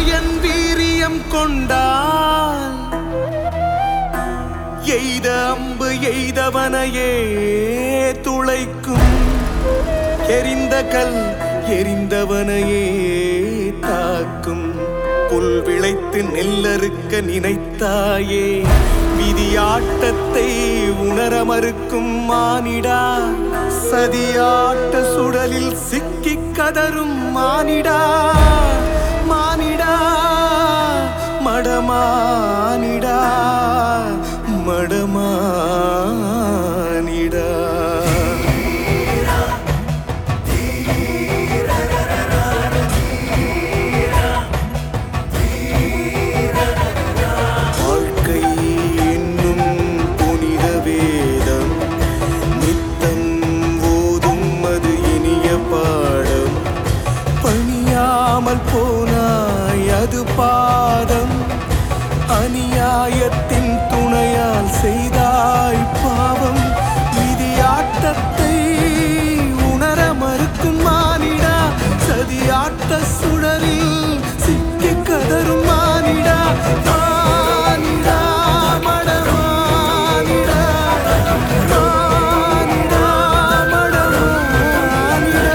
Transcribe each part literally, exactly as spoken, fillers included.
மாயன் வீரியம் கொண்டால் எய்த அம்பு எய்தவனையே துளைக்கும். எரிந்த கல் எரிந்தவனையே தாக்கும். புல் விளைத்து நெல்லறுக்க நினைத்தாயே விதியாட்டத்தை உணர மறுக்கும் மானிடா. சதியாட்ட சுடலில் சிக்கி கதரும் மானிடா. மானிடா மடமானிடா மடமானிடா. வாழ்க்கை என்னும் புனித வேதம் நித்தம் ஓதும் அது இனிய பாடம். பணியாமல் போனாய் அது பாதம். அநியாயத்தின் துணையால் செய்தாய் பாவம். விதியாட்டத்தை உணர மறுக்கும் மானிடா. சதியாட்ட சுடரில் சிக்கி கதரும் மானிடா. மானிடா மடமானிடா. மானிடா மடமானிடா.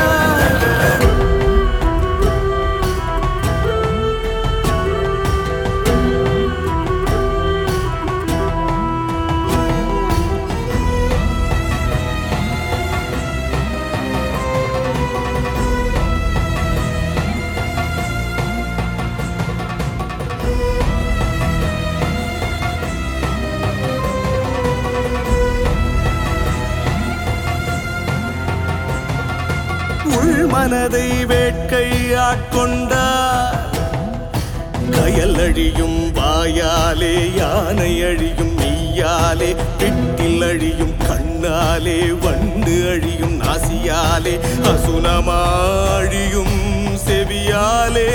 உள் மனதை வேட்கை ஆட்கொண்டார். கயல் அழியும் வாயாலே யானை அழியும் மெய்யாலே. பெட்டில் அழியும் கண்ணாலே வண்டு அழியும் நாசியாலே. அசுனமாழியும் செவியாலே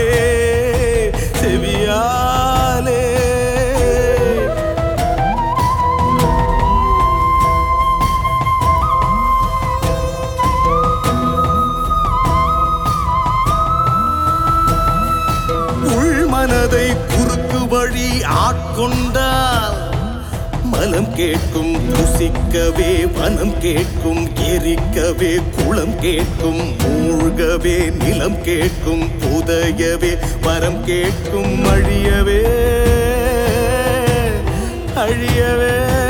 செவியாலே. மனதை குறுக்கு வழி ஆட்கொண்டால் மலம் கேட்கும். புசிக்கவே வனம் கேட்கும். எரிக்கவே குளம் கேட்கும். மூழ்கவே நிலம் கேட்கும். புதையவே வரம் கேட்கும். அழியவே அழியவே